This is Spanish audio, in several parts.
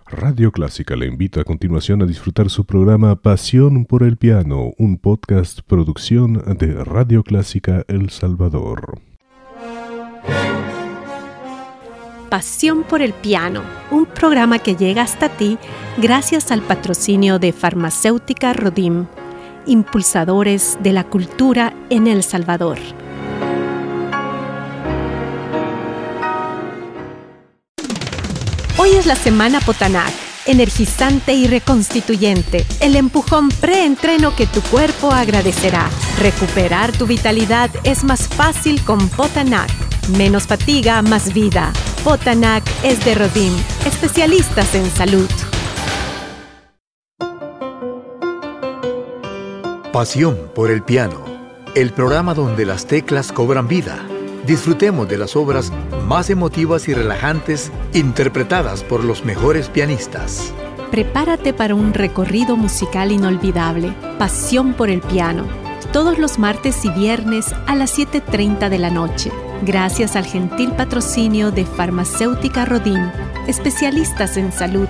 Radio Clásica le invita a continuación a disfrutar su programa Pasión por el Piano, un podcast producción de Radio Clásica El Salvador. Pasión por el Piano, un programa que llega hasta ti gracias al patrocinio de Farmacéutica Rodim, impulsadores de la cultura en El Salvador. Hoy es la Semana Potanac, energizante y reconstituyente, el empujón preentreno que tu cuerpo agradecerá. Recuperar tu vitalidad es más fácil con Potanac. Menos fatiga, más vida. Potanac es de Rodim, especialistas en salud. Pasión por el piano, el programa donde las teclas cobran vida. Disfrutemos de las obras más emotivas y relajantes interpretadas por los mejores pianistas. Prepárate para un recorrido musical inolvidable. Pasión por el piano. Todos los martes y viernes a las 7:30 de la noche. Gracias al gentil patrocinio de Farmacéutica Rodim, especialistas en salud.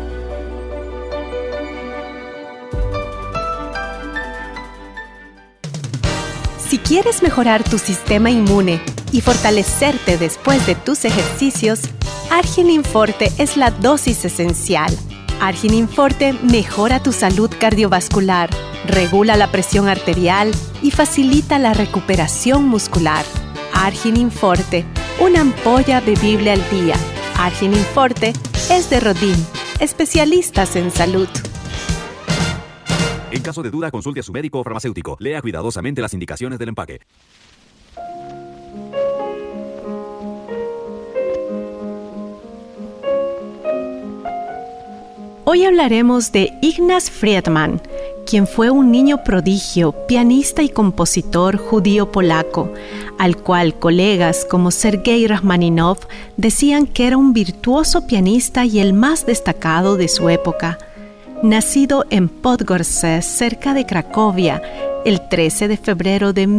Si quieres mejorar tu sistema inmune y fortalecerte después de tus ejercicios, Arginin Forte es la dosis esencial. Arginin Forte mejora tu salud cardiovascular, regula la presión arterial y facilita la recuperación muscular. Arginin Forte, una ampolla bebible al día. Arginin Forte es de Rodim, especialistas en salud. En caso de duda, consulte a su médico o farmacéutico. Lea cuidadosamente las indicaciones del empaque. Hoy hablaremos de Ignaz Friedman, quien fue un niño prodigio, pianista y compositor judío-polaco, al cual colegas como Sergei Rachmaninov decían que era un virtuoso pianista y el más destacado de su época. Nacido en Podgorze, cerca de Cracovia, el 13 de febrero de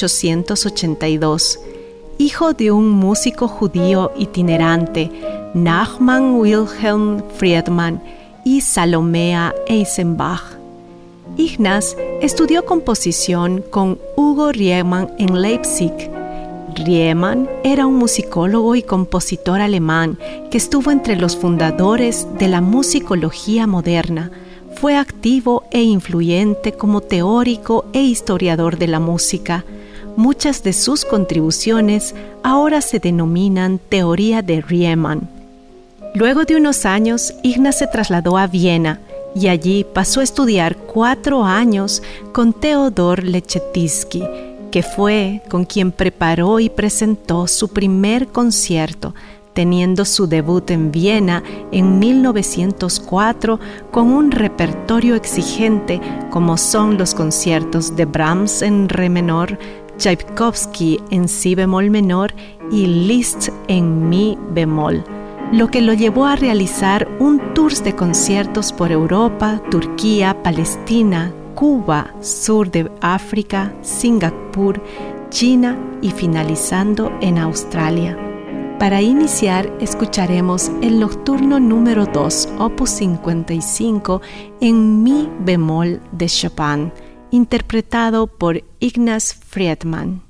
1882, hijo de un músico judío itinerante, Nachman Wilhelm Friedman y Salomea Eisenbach. Ignaz estudió composición con Hugo Riemann en Leipzig. Riemann era un musicólogo y compositor alemán que estuvo entre los fundadores de la musicología moderna. Fue activo e influyente como teórico e historiador de la música. Muchas de sus contribuciones ahora se denominan teoría de Riemann. Luego de unos años, Ignaz se trasladó a Viena y allí pasó a estudiar 4 años con Theodor Leczettinsky, que fue con quien preparó y presentó su primer concierto, teniendo su debut en Viena en 1904 con un repertorio exigente como son los conciertos de Brahms en re menor, Tchaikovsky en si bemol menor y Liszt en mi bemol, lo que lo llevó a realizar un tour de conciertos por Europa, Turquía, Palestina, Cuba, sur de África, Singapur, China y finalizando en Australia. Para iniciar, escucharemos el nocturno número 2, opus 55, en mi bemol de Chopin, interpretado por Ignaz Friedman.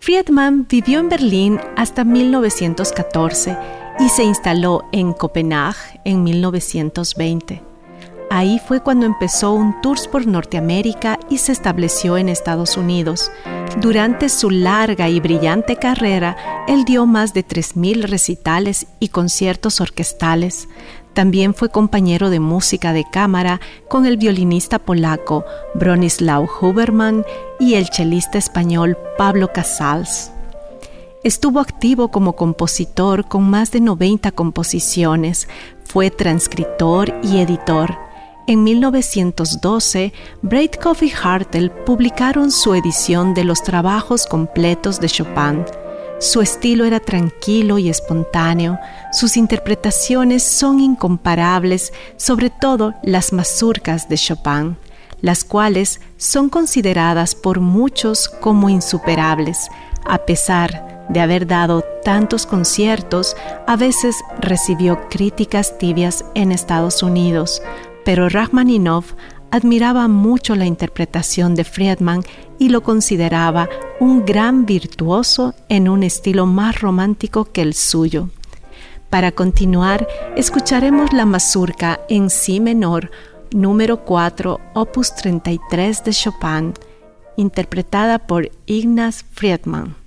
Friedman vivió en Berlín hasta 1914 y se instaló en Copenhague en 1920. Ahí fue cuando empezó un tour por Norteamérica y se estableció en Estados Unidos. Durante su larga y brillante carrera, él dio más de 3,000 recitales y conciertos orquestales. También fue compañero de música de cámara con el violinista polaco Bronisław Huberman y el chelista español Pablo Casals. Estuvo activo como compositor con más de 90 composiciones. Fue transcritor y editor. En 1912, Breitkopf y Hartel publicaron su edición de los trabajos completos de Chopin. Su estilo era tranquilo y espontáneo. Sus interpretaciones son incomparables, sobre todo las mazurcas de Chopin, las cuales son consideradas por muchos como insuperables. A pesar de haber dado tantos conciertos, a veces recibió críticas tibias en Estados Unidos, pero Rachmaninoff admiraba mucho la interpretación de Friedman y lo consideraba un gran virtuoso en un estilo más romántico que el suyo. Para continuar, escucharemos la mazurca en si menor, número 4, opus 33 de Chopin, interpretada por Ignaz Friedman.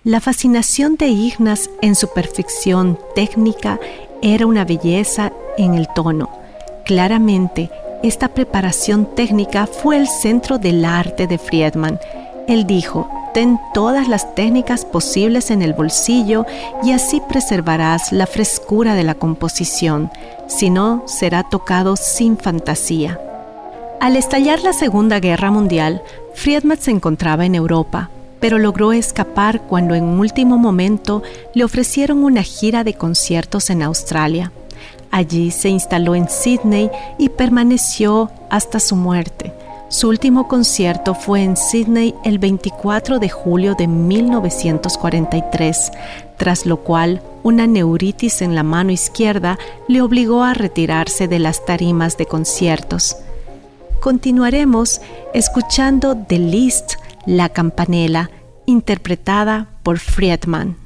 La fascinación de Ignaz en su perfección técnica era una belleza en el tono. Claramente, esta preparación técnica fue el centro del arte de Friedman. Él dijo: ten todas las técnicas posibles en el bolsillo y así preservarás la frescura de la composición, si no, será tocado sin fantasía. Al estallar la Segunda Guerra Mundial, Friedman se encontraba en Europa, pero logró escapar cuando en último momento le ofrecieron una gira de conciertos en Australia. Allí se instaló en Sydney y permaneció hasta su muerte. Su último concierto fue en Sydney el 24 de julio de 1943, tras lo cual una neuritis en la mano izquierda le obligó a retirarse de las tarimas de conciertos. Continuaremos escuchando de Liszt, La Campanella, interpretada por Friedman.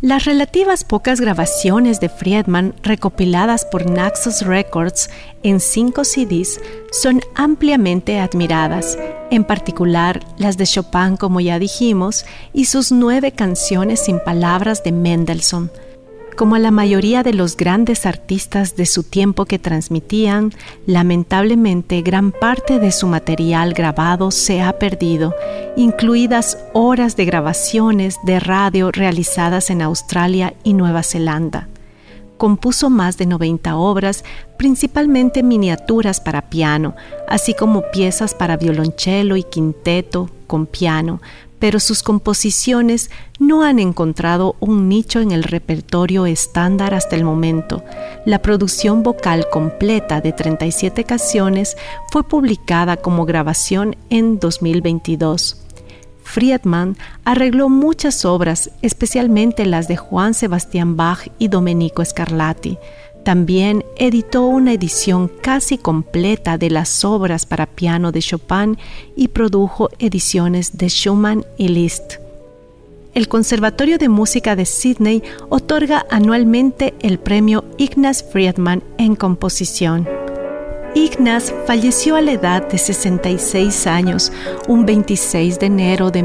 Las relativas pocas grabaciones de Friedman recopiladas por Naxos Records en 5 CDs son ampliamente admiradas, en particular las de Chopin, como ya dijimos, y sus 9 canciones sin palabras de Mendelssohn. Como a la mayoría de los grandes artistas de su tiempo que transmitían, lamentablemente gran parte de su material grabado se ha perdido, incluidas horas de grabaciones de radio realizadas en Australia y Nueva Zelanda. Compuso más de 90 obras, principalmente miniaturas para piano, así como piezas para violonchelo y quinteto con piano, pero sus composiciones no han encontrado un nicho en el repertorio estándar hasta el momento. La producción vocal completa de 37 canciones fue publicada como grabación en 2022. Friedman arregló muchas obras, especialmente las de Johann Sebastian Bach y Domenico Scarlatti. También editó una edición casi completa de las obras para piano de Chopin y produjo ediciones de Schumann y Liszt. El Conservatorio de Música de Sídney otorga anualmente el premio Ignaz Friedman en composición. Ignaz falleció a la edad de 66 años, un 26 de enero de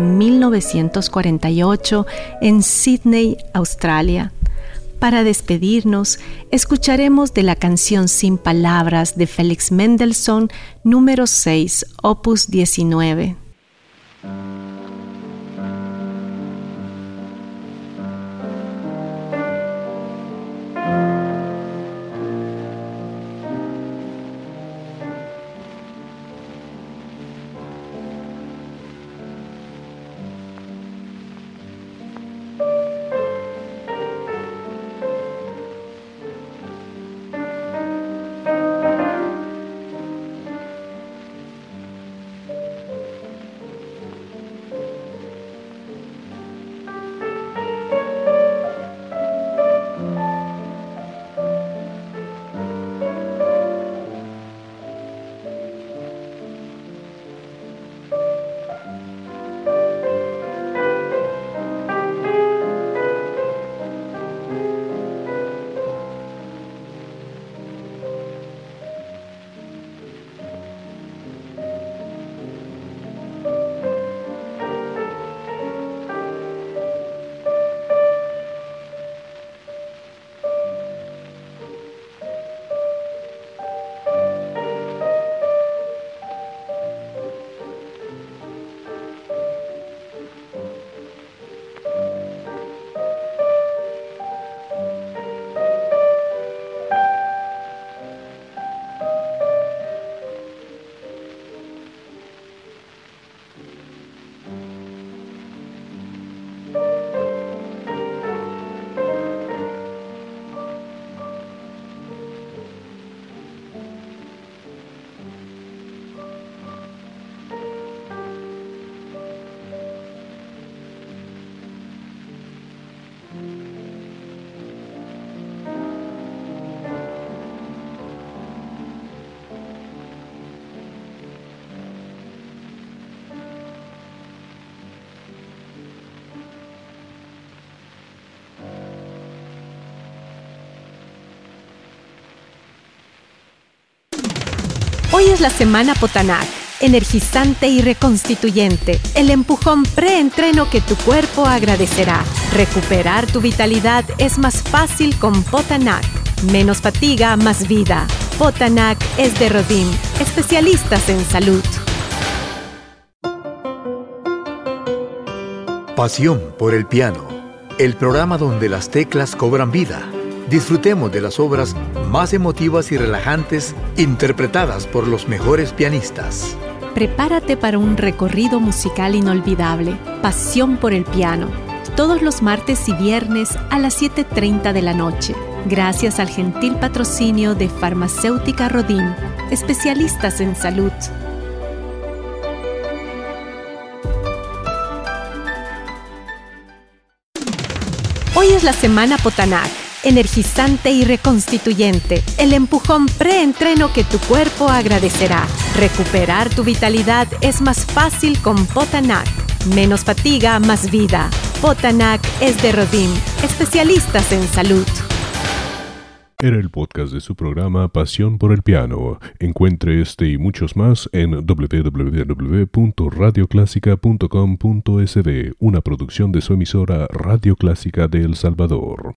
1948, en Sídney, Australia. Para despedirnos, escucharemos de la canción Sin Palabras de Félix Mendelssohn, número 6, opus 19. Hoy es la Semana Potanac, energizante y reconstituyente, el empujón pre-entreno que tu cuerpo agradecerá. Recuperar tu vitalidad es más fácil con Potanac. Menos fatiga, más vida. Potanac es de Rodin, especialistas en salud. Pasión por el piano, el programa donde las teclas cobran vida. Disfrutemos de las obras más emotivas y relajantes interpretadas por los mejores pianistas. Prepárate para un recorrido musical inolvidable. Pasión por el piano. Todos los martes y viernes a las 7:30 de la noche. Gracias al gentil patrocinio de Farmacéutica Rodin, especialistas en salud. Hoy es la Semana Potanac, energizante y reconstituyente, el empujón pre-entreno que tu cuerpo agradecerá. Recuperar tu vitalidad es más fácil con Potanac. Menos fatiga, más vida. Botanak es de Rodim, especialistas en salud. Era el podcast de su programa Pasión por el Piano. Encuentre este y muchos más en www.radioclásica.com.sb, una producción de su emisora Radio Clásica de El Salvador.